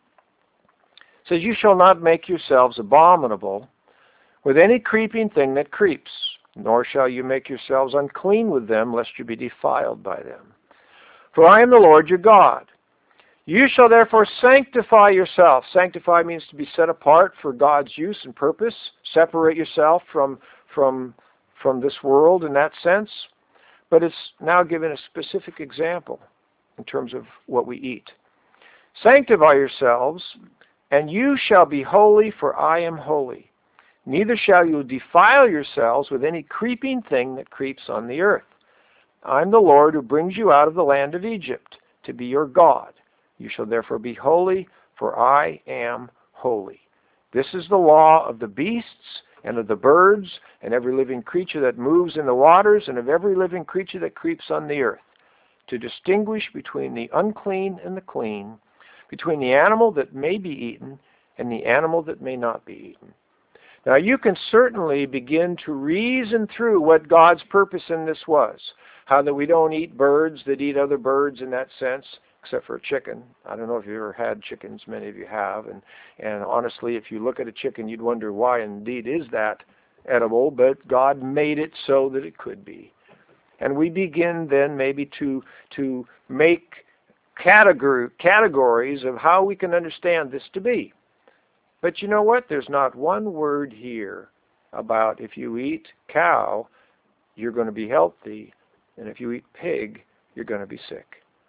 A: Says, you shall not make yourselves abominable with any creeping thing that creeps, nor shall you make yourselves unclean with them, lest you be defiled by them. For I am the Lord your God. You shall therefore sanctify yourself. Sanctify means to be set apart for God's use and purpose. Separate yourself from, from, from this world in that sense. But it's now given a specific example in terms of what we eat. Sanctify yourselves, and you shall be holy, for I am holy. Neither shall you defile yourselves with any creeping thing that creeps on the earth. I am the Lord who brings you out of the land of Egypt to be your God. You shall therefore be holy, for I am holy. This is the law of the beasts and of the birds and every living creature that moves in the waters and of every living creature that creeps on the earth, to distinguish between the unclean and the clean, between the animal that may be eaten and the animal that may not be eaten. Now you can certainly begin to reason through what God's purpose in this was. How that we don't eat birds that eat other birds in that sense, except for a chicken. I don't know if you've ever had chickens, many of you have, and, and honestly, if you look at a chicken, you'd wonder why indeed is that edible, but God made it so that it could be. And we begin then maybe to, to make category, categories of how we can understand this to be. But you know what? There's not one word here about if you eat cow, you're going to be healthy, and if you eat pig, you're going to be sick.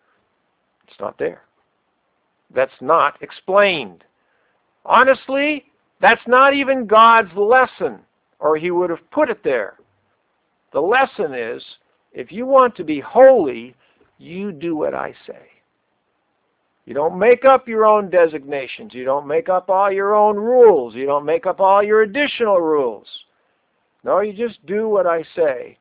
A: It's not there. That's not explained. Honestly, that's not even God's lesson, or He would have put it there. The lesson is, if you want to be holy, you do what I say. You don't make up your own designations. You don't make up all your own rules. You don't make up all your additional rules. No, you just do what I say.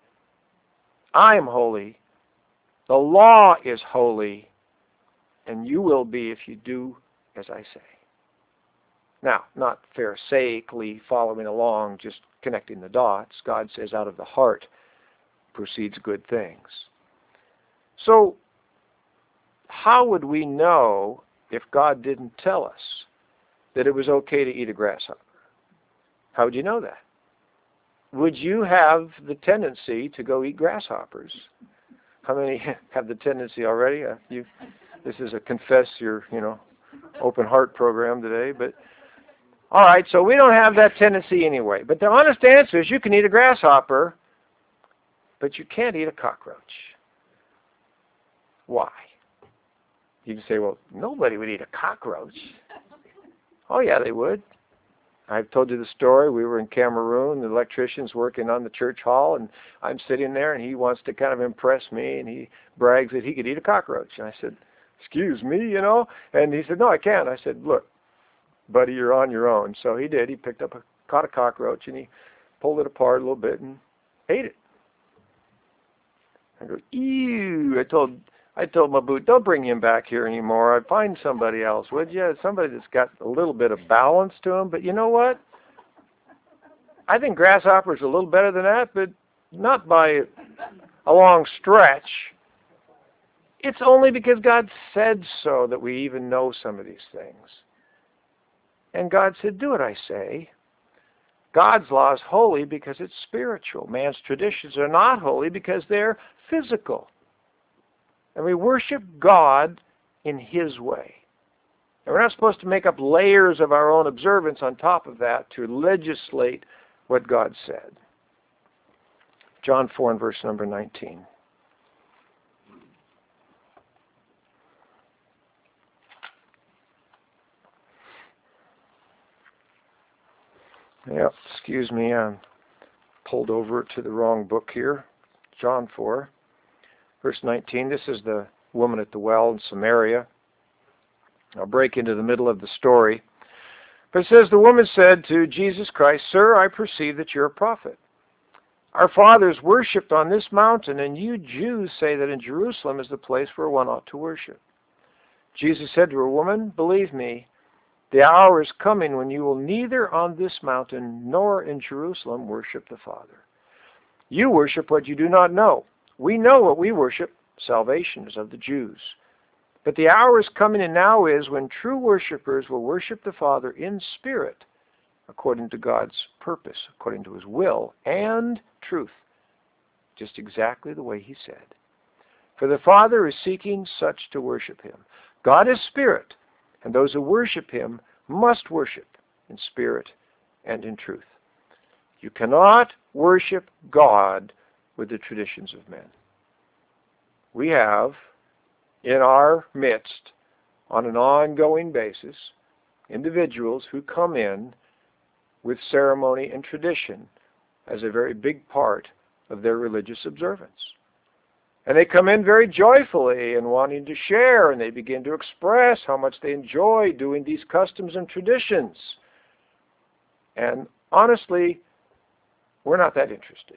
A: I am holy. The law is holy. And you will be if you do as I say. Now, not pharisaical following along, just connecting the dots. God says out of the heart proceeds good things. So, how would we know if God didn't tell us that it was okay to eat a grasshopper? How would you know that? Would you have the tendency to go eat grasshoppers? How many have the tendency already? Uh, you, this is a confess your, you know, open heart program today. But all right, so we don't have that tendency anyway. But the honest answer is you can eat a grasshopper, but you can't eat a cockroach. Why? You can say, well, nobody would eat a cockroach. Oh, yeah, they would. I've told you the story. We were in Cameroon. The electrician's working on the church hall, and I'm sitting there, and he wants to kind of impress me, and he brags that he could eat a cockroach. And I said, excuse me, you know? And he said, no, I can't. I said, look, buddy, you're on your own. So he did. He picked up, a, caught a cockroach, and he pulled it apart a little bit and ate it. I go, ew. I told... I told my boot, don't bring him back here anymore. I'd find somebody else, would you? Somebody that's got a little bit of balance to him. But you know what? I think grasshopper's a little better than that, but not by a long stretch. It's only because God said so that we even know some of these things. And God said, do what I say. God's law is holy because it's spiritual. Man's traditions are not holy because they're physical. And we worship God in His way. And we're not supposed to make up layers of our own observance on top of that to legislate what God said. John four and verse number nineteen. Yep, excuse me, I pulled over to the wrong book here. John four, verse nineteen. This is the woman at the well in Samaria. I'll break into the middle of the story. But it says, the woman said to Jesus Christ, "Sir, I perceive that you're a prophet. Our fathers worshipped on this mountain, and you Jews say that in Jerusalem is the place where one ought to worship." Jesus said to her, "Woman, believe me, the hour is coming when you will neither on this mountain nor in Jerusalem worship the Father. You worship what you do not know. We know what we worship. Salvation is of the Jews. But the hour is coming, and now is, when true worshipers will worship the Father in spirit, according to God's purpose, according to His will, and truth, just exactly the way He said. For the Father is seeking such to worship Him. God is spirit, and those who worship Him must worship in spirit and in truth. You cannot worship God with the traditions of men. We have in our midst, on an ongoing basis, individuals who come in with ceremony and tradition as a very big part of their religious observance. And they come in very joyfully and wanting to share, and they begin to express how much they enjoy doing these customs and traditions. And honestly, we're not that interested.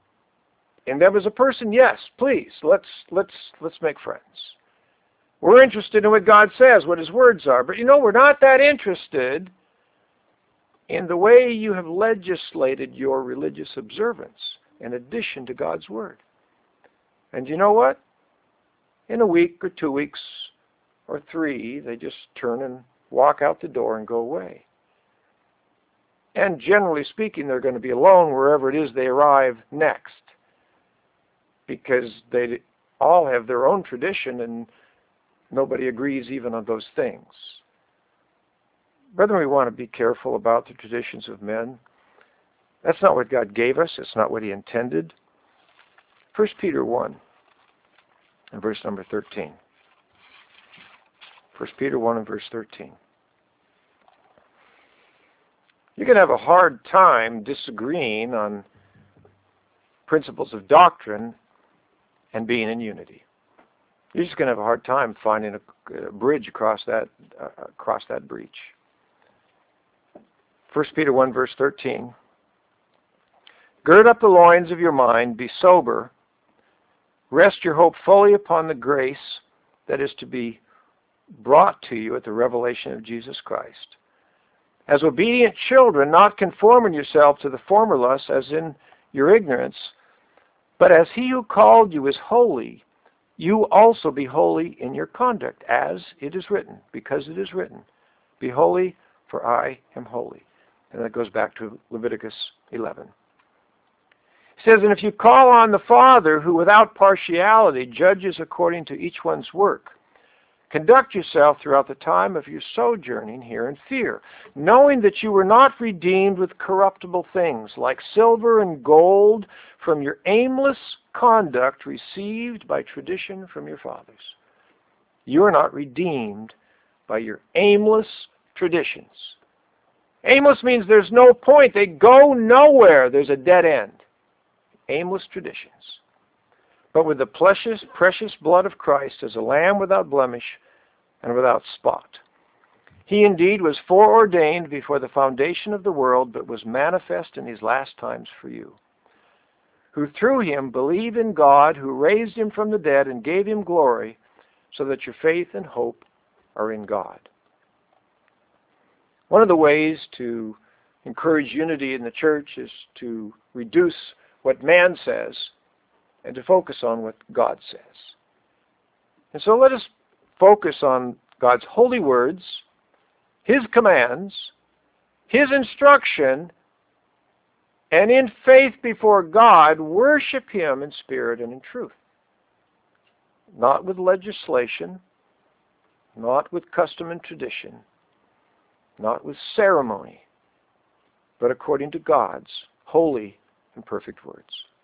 A: In them as a person, yes, please, let's let's let's make friends. We're interested in what God says, what His words are. But you know, we're not that interested in the way you have legislated your religious observance in addition to God's Word. And you know what? In a week or two weeks or three, they just turn and walk out the door and go away. And generally speaking, they're going to be alone wherever it is they arrive next, because they all have their own tradition and nobody agrees even on those things. Brethren, we want to be careful about the traditions of men. That's not what God gave us. It's not what He intended. First Peter one and verse number thirteen. First Peter one and verse thirteen. You can have a hard time disagreeing on principles of doctrine and being in unity. You're just going to have a hard time finding a, a bridge across that uh, across that breach. First Peter one verse thirteen. Gird up the loins of your mind, be sober, rest your hope fully upon the grace that is to be brought to you at the revelation of Jesus Christ. As obedient children, not conforming yourself to the former lusts as in your ignorance, but as He who called you is holy, you also be holy in your conduct, as it is written, because it is written, be holy, for I am holy. And that goes back to Leviticus eleven. It says, and if you call on the Father, who without partiality judges according to each one's work, conduct yourself throughout the time of your sojourning here in fear, knowing that you were not redeemed with corruptible things, like silver and gold, from your aimless conduct received by tradition from your fathers. You are not redeemed by your aimless traditions. Aimless means there's no point. They go nowhere. There's a dead end. Aimless traditions. But with the precious, precious blood of Christ as a lamb without blemish and without spot. He indeed was foreordained before the foundation of the world, but was manifest in these last times for you, who through Him believe in God, who raised Him from the dead and gave Him glory, so that your faith and hope are in God. One of the ways to encourage unity in the church is to reduce what man says and to focus on what God says. And so let us focus on God's holy words, His commands, His instruction, and in faith before God, worship Him in spirit and in truth. Not with legislation, not with custom and tradition, not with ceremony, but according to God's holy and perfect words.